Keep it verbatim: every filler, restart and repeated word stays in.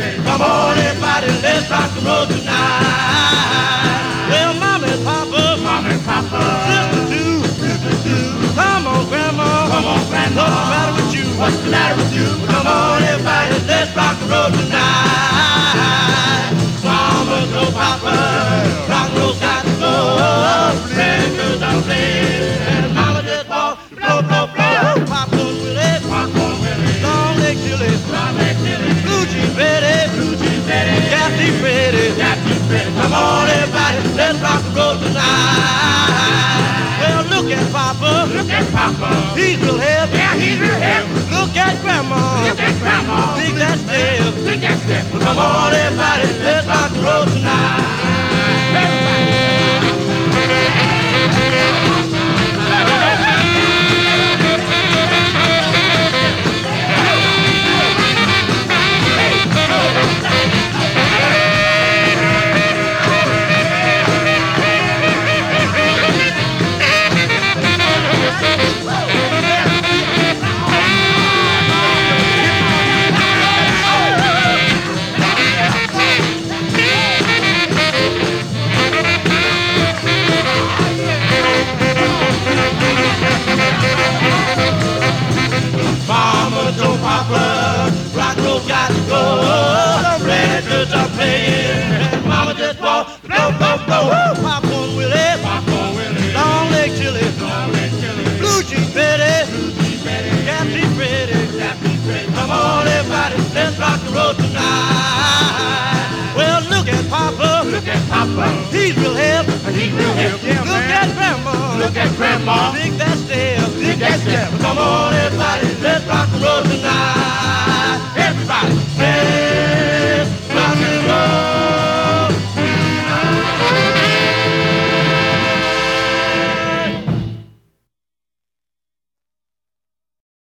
Come on, everybody, let's rock and roll tonight. Well, Mama and Papa, Mama and Papa, Sister too, Sister too. Come on, Grandma, come on, Grandma. What's the matter with you? What's the matter with you? Come on, everybody, let's rock and roll tonight. Mama, no Papa, rock and roll's got to go. Records don't play, and Mama just walk, blow, blow, blow. Popcorn Willie, Popcorn Willie, Long Leg Chili, Long Leg Chili, Blue Jean Betty, Blue Jean Betty, Gaffney Freddy, Gaffney Freddy. Come on, everybody, let's rock and roll tonight. Well, look at Papa, look at Papa, he's real hip, yeah, he's real hip. Look at Grandma, look at Grandma, big that step, big that step. Come on, everybody, let's rock and roll tonight. Everybody. Mama told Papa, rock and roll got to go. Records are playing, and Mama just walk, blow, blow, blow. Popcorn Willie, Popcorn Willie, Long Leg Chili, Long Leg Chili, Blue Jean Betty, Blue Jean Betty, Gaffney Freddy, Gaffney Freddy. Come on, everybody, let's rock and roll tonight. Well, look at Papa, look at Papa, he's real hip, he's real hip. Yeah, look man. At Grandma, look at Grandma, big that step, big that step. Come on, everybody, let's rock and roll tonight.